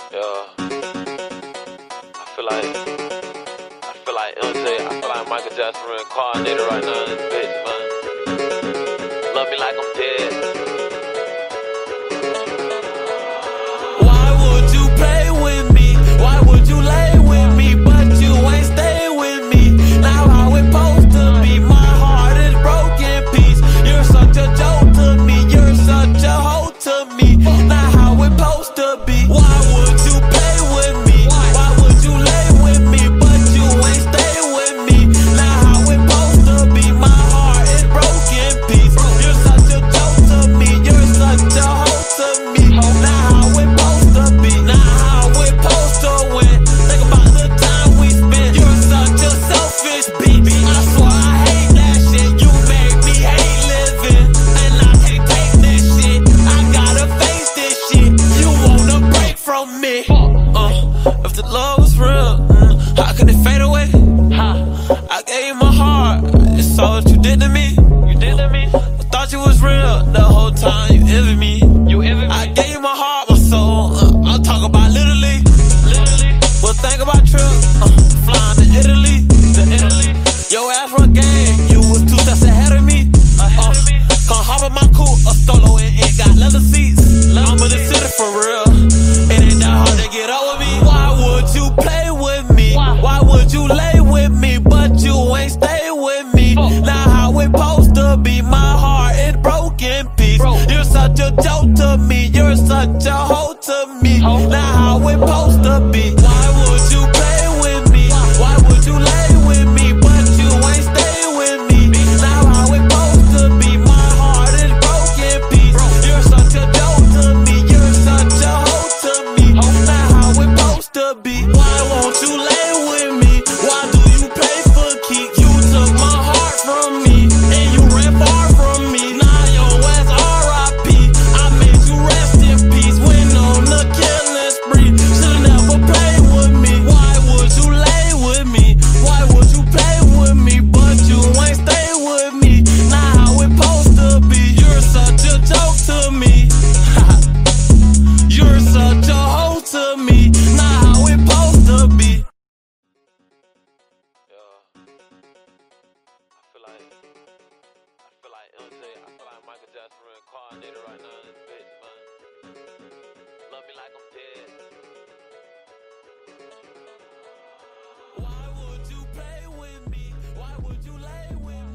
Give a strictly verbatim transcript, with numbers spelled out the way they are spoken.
Yeah, I feel like I feel like M J, I feel like Michael Jackson reincarnated right now in this bitch, man. Love me like I'm dead. Why would you play with me? Why would you lay with me? But you ain't stay with me. Now how it supposed to be? My heart is broken piece. You're such a joke to me. You're such a hoe to me. Now how it supposed to be? Why would you play with me? Why would you lay with me? But you ain't stay with me. Now how it supposed to be? My heart is broken piece. You're such a joke to me. You're such a hoe to me. Now how it supposed to be? Now how it supposed to win? Think about the time we spent. You're such a selfish bitch. I swear I hate that shit. You make me hate living, and I can't take this shit. I gotta face this shit. You wanna break from me? Uh, if the love was real, mm, how could it fade away? I gave you my heart. It's all that you did to me. You did to me. I thought you was real the whole time. You envy me. You envy me. I gave you my heart, my soul. Uh, I'll talk about literally. Literally. Well, think about trip. Uh, flying to Italy. To Italy. Your ass run game. You was two steps ahead of me. Ahead uh, of me. Come hop in my coupe, a Stolo, and it got leather seats. I'm in the city for real. It ain't that hard to get up with me. Why would you play with me? Why would you lay with me? But you ain't stay with me. Now how it supposed to be? My heart is broken piece. You're such a joke to me. You're such a hoe to me. Now how it supposed to be? Why would you play with me? Why would you lay with me? But you ain't stay with me. Now how it supposed to be? My heart is broken piece. You're such a joke to me. You're such a hoe to me. Now how it supposed to be? Why won't you lay with me? Why do you play for keeps? You took my heart from me, and you ran far from me. Now your ass R I P. I made you rest in peace. Went on the killing spree. Should've never played with me. Why would you lay with me? Why would you play with me? But you ain't stay with me. Now how it supposed to be? You're such a joke to me. You're such a hoe to me. Now how it supposed to be? Yeah, I feel like I feel like M J, I feel like Michael Jackson reincarnated right now in this bitch, man. Love me like I'm dead. Why would you play with me? Why would you lay with me?